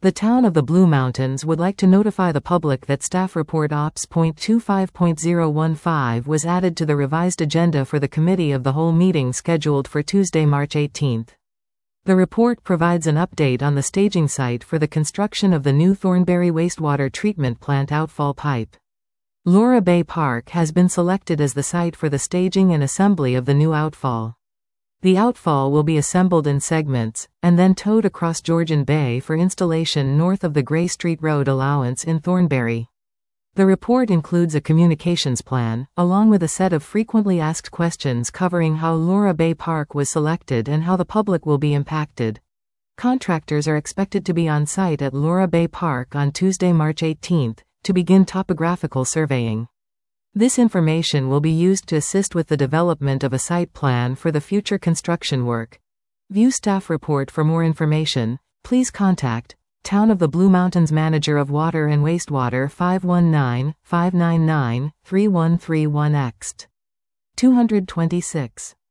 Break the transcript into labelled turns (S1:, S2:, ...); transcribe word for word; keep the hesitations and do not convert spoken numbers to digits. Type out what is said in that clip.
S1: The Town of the Blue Mountains would like to notify the public that Staff Report Ops point two five point zero one five was added to the revised agenda for the Committee of the Whole meeting scheduled for Tuesday, March eighteenth. The report provides an update on the staging site for the construction of the new Thornberry Wastewater Treatment Plant outfall pipe. Laura Bay Park has been selected as the site for the staging and assembly of the new outfall. The outfall will be assembled in segments, and then towed across Georgian Bay for installation north of the Gray Street Road allowance in Thornberry. The report includes a communications plan, along with a set of frequently asked questions covering how Laura Bay Park was selected and how the public will be impacted. Contractors are expected to be on site at Laura Bay Park on Tuesday, March eighteenth, to begin topographical surveying. This information will be used to assist with the development of a site plan for the future construction work. View staff report for more information. Please contact Town of the Blue Mountains Manager of Water and Wastewater five one nine, five nine nine, three one three one. Next. two twenty-six.